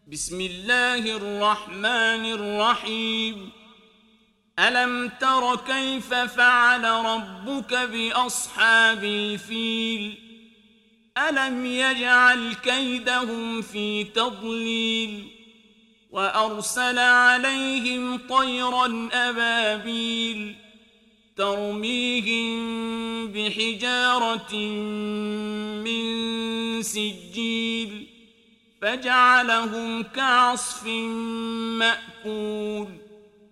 بسم الله الرحمن الرحيم. ألم تر كيف فعل ربك بأصحاب الفيل؟ ألم يجعل كيدهم في تضليل وأرسل عليهم طيرا أبابيل ترميهم بحجارة من سجيل فجعلهم كعصف مأكول.